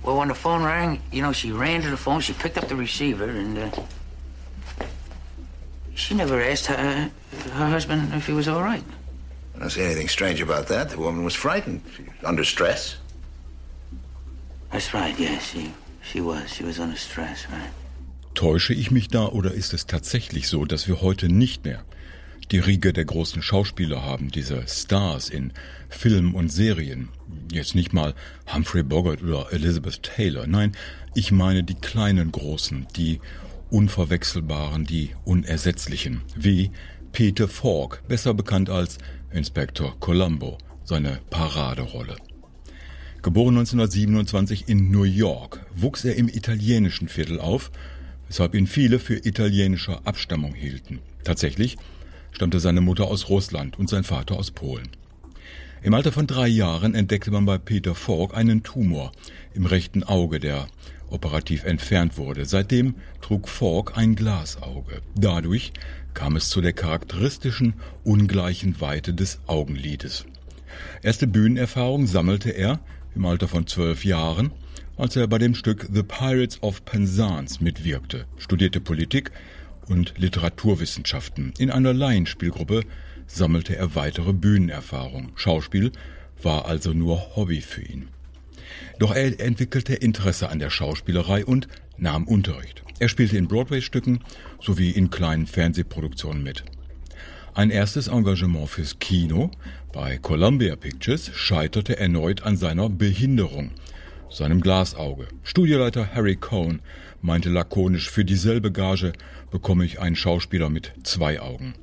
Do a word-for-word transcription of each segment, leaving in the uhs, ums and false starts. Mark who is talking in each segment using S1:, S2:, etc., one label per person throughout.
S1: Well, when the phone rang, you know, she ran to the phone, she picked up the receiver, and uh, she never asked her, her husband if he was all right.
S2: I don't see anything strange about that. The woman was frightened. She was under stress.
S1: That's right, yes, she, she was. She was under stress, right.
S3: Täusche ich mich da oder ist es tatsächlich so, dass wir heute nicht mehr die Riege der großen Schauspieler haben, diese Stars in Filmen und Serien? Jetzt nicht mal Humphrey Bogart oder Elizabeth Taylor. Nein, ich meine die kleinen Großen, die Unverwechselbaren, die Unersetzlichen, wie Peter Falk, besser bekannt als Inspektor Columbo, seine Paraderolle. Geboren neunzehnhundertsiebenundzwanzig in New York, wuchs er im italienischen Viertel auf, weshalb ihn viele für italienischer Abstammung hielten. Tatsächlich stammte seine Mutter aus Russland und sein Vater aus Polen. Im Alter von drei Jahren entdeckte man bei Peter Falk einen Tumor im rechten Auge, der operativ entfernt wurde. Seitdem trug Falk ein Glasauge. Dadurch kam es zu der charakteristischen, ungleichen Weite des Augenlides. Erste Bühnenerfahrung sammelte er im Alter von zwölf Jahren, als er bei dem Stück The Pirates of Penzance mitwirkte, studierte Politik und Literaturwissenschaften. In einer Laienspielgruppe sammelte er weitere Bühnenerfahrung. Schauspiel war also nur Hobby für ihn. Doch er entwickelte Interesse an der Schauspielerei und nahm Unterricht. Er spielte in Broadway-Stücken sowie in kleinen Fernsehproduktionen mit. Ein erstes Engagement fürs Kino bei Columbia Pictures scheiterte erneut an seiner Behinderung, seinem Glasauge. Studioleiter Harry Cohn meinte lakonisch, für dieselbe Gage bekomme ich einen Schauspieler mit zwei Augen.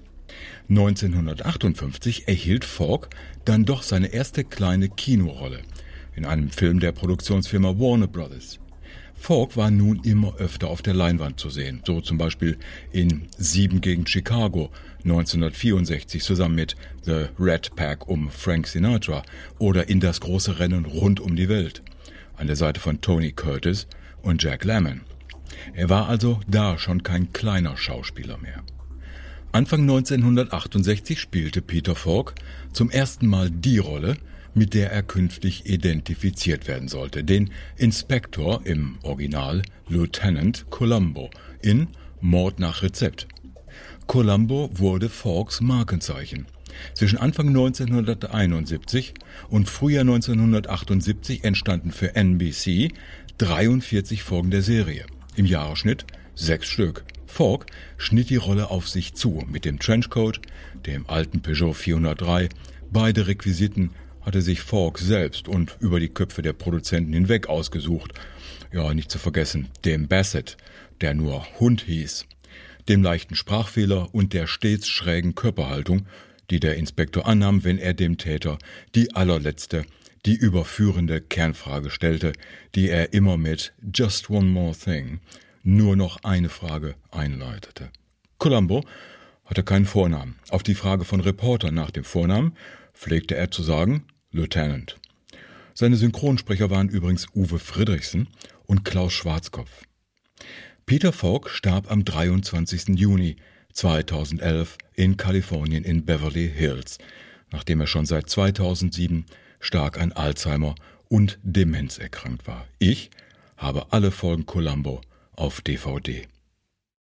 S3: neunzehnhundertachtundfünfzig erhielt Falk dann doch seine erste kleine Kinorolle in einem Film der Produktionsfirma Warner Brothers. Falk war nun immer öfter auf der Leinwand zu sehen, so zum Beispiel in Sieben gegen Chicago neunzehnhundertvierundsechzig zusammen mit The Rat Pack um Frank Sinatra oder in Das große Rennen rund um die Welt an der Seite von Tony Curtis und Jack Lemmon. Er war also da schon kein kleiner Schauspieler mehr. Anfang neunzehnhundertachtundsechzig spielte Peter Falk zum ersten Mal die Rolle, mit der er künftig identifiziert werden sollte, den Inspektor, im Original Lieutenant Columbo, in Mord nach Rezept. Columbo wurde Falks Markenzeichen. Zwischen Anfang neunzehnhunderteinundsiebzig und Frühjahr neunzehnhundertachtundsiebzig entstanden für N B C dreiundvierzig Folgen der Serie. Im Jahresschnitt sechs Stück. Falk schnitt die Rolle auf sich zu mit dem Trenchcoat, dem alten Peugeot vierhundertdrei. Beide Requisiten hatte sich Falk selbst und über die Köpfe der Produzenten hinweg ausgesucht. Ja, nicht zu vergessen, dem Bassett, der nur Hund hieß, dem leichten Sprachfehler und der stets schrägen Körperhaltung, die der Inspektor annahm, wenn er dem Täter die allerletzte, die überführende Kernfrage stellte, die er immer mit "Just one more thing", nur noch eine Frage einleitete. Columbo hatte keinen Vornamen. Auf die Frage von Reportern nach dem Vornamen pflegte er zu sagen Lieutenant. Seine Synchronsprecher waren übrigens Uwe Friedrichsen und Klaus Schwarzkopf. Peter Falk starb am dreiundzwanzigsten Juni zweitausendelf in Kalifornien in Beverly Hills, nachdem er schon seit zweitausendsieben stark an Alzheimer und Demenz erkrankt war. Ich habe alle Folgen Columbo auf D V D.